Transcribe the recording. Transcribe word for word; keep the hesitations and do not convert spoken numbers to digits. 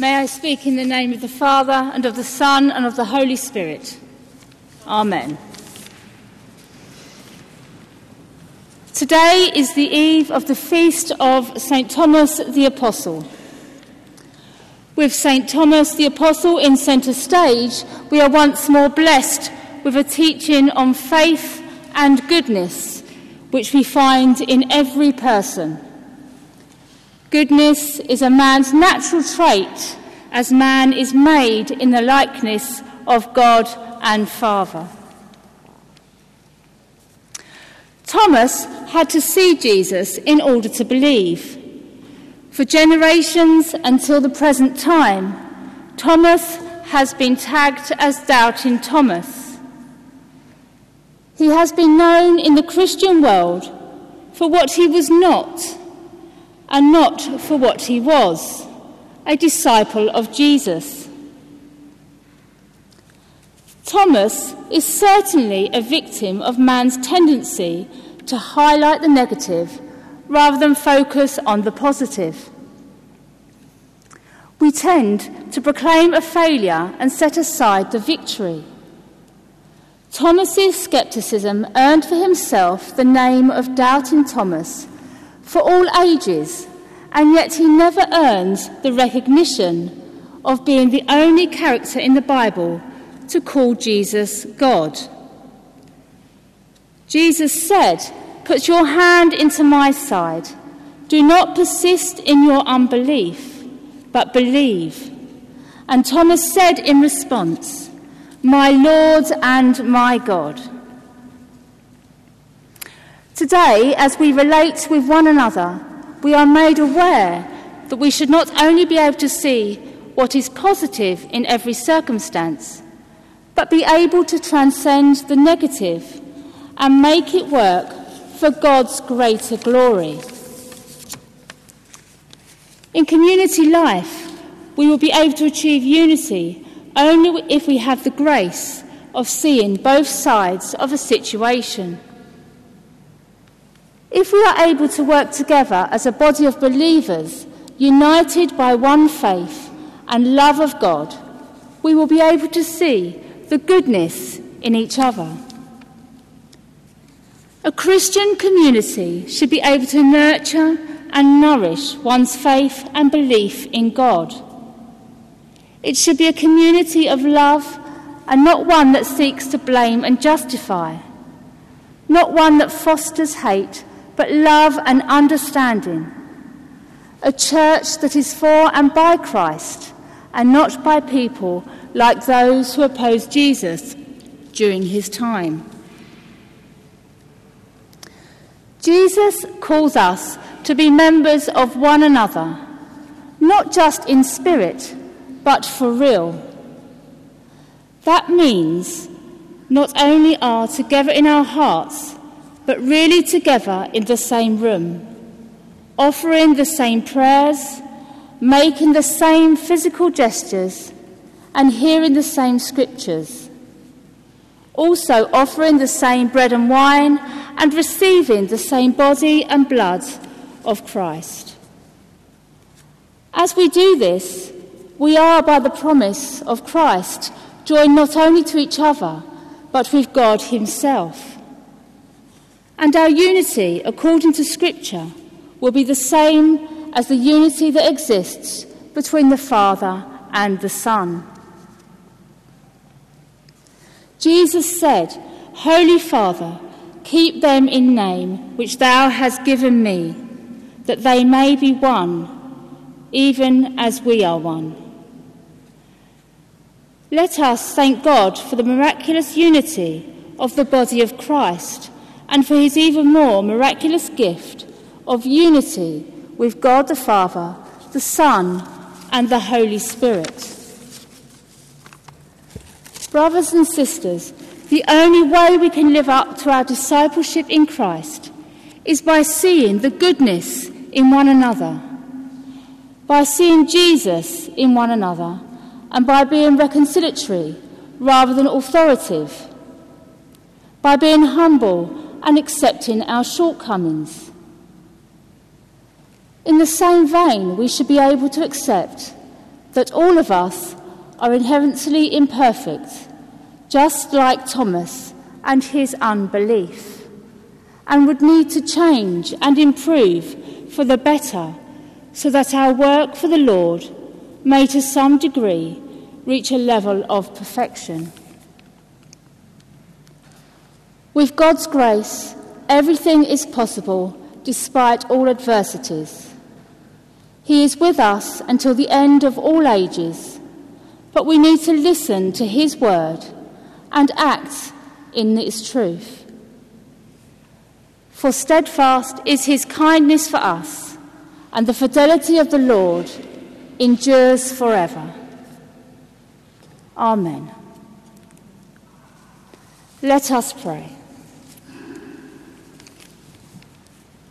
May I speak in the name of the Father, and of the Son, and of the Holy Spirit. Amen. Today is the eve of the feast of Saint Thomas the Apostle. With Saint Thomas the Apostle in centre stage, we are once more blessed with a teaching on faith and goodness, which we find in every person. Goodness is a man's natural trait, as man is made in the likeness of God and Father. Thomas had to see Jesus in order to believe. For generations until the present time, Thomas has been tagged as Doubting Thomas. He has been known in the Christian world for what he was not, and not for what he was, a disciple of Jesus. Thomas is certainly a victim of man's tendency to highlight the negative rather than focus on the positive. We tend to proclaim a failure and set aside the victory. Thomas's scepticism earned for himself the name of Doubting Thomas for all ages, and yet he never earns the recognition of being the only character in the Bible to call Jesus God. Jesus said, "Put your hand into my side. Do not persist in your unbelief, but believe." And Thomas said in response, "My Lord and my God." Today, as we relate with one another, we are made aware that we should not only be able to see what is positive in every circumstance, but be able to transcend the negative and make it work for God's greater glory. In community life, we will be able to achieve unity only if we have the grace of seeing both sides of a situation. If we are able to work together as a body of believers, united by one faith and love of God, we will be able to see the goodness in each other. A Christian community should be able to nurture and nourish one's faith and belief in God. It should be a community of love and not one that seeks to blame and justify, not one that fosters hate, but love and understanding. A church that is for and by Christ, and not by people like those who opposed Jesus during his time. Jesus calls us to be members of one another, not just in spirit, but for real. That means not only are together in our hearts, but really together in the same room, offering the same prayers, making the same physical gestures, and hearing the same scriptures. Also offering the same bread and wine and receiving the same body and blood of Christ. As we do this, we are, by the promise of Christ, joined not only to each other, but with God himself. And our unity, according to Scripture, will be the same as the unity that exists between the Father and the Son. Jesus said, "Holy Father, keep them in name which thou hast given me, that they may be one, even as we are one." Let us thank God for the miraculous unity of the body of Christ, and for his even more miraculous gift of unity with God the Father, the Son, and the Holy Spirit. Brothers and sisters, the only way we can live up to our discipleship in Christ is by seeing the goodness in one another, by seeing Jesus in one another, and by being reconciliatory rather than authoritative, by being humble and accepting our shortcomings. In the same vein, we should be able to accept that all of us are inherently imperfect, just like Thomas and his unbelief, and would need to change and improve for the better so that our work for the Lord may to some degree reach a level of perfection. With God's grace, everything is possible despite all adversities. He is with us until the end of all ages, but we need to listen to his word and act in its truth. For steadfast is his kindness for us, and the fidelity of the Lord endures forever. Amen. Let us pray.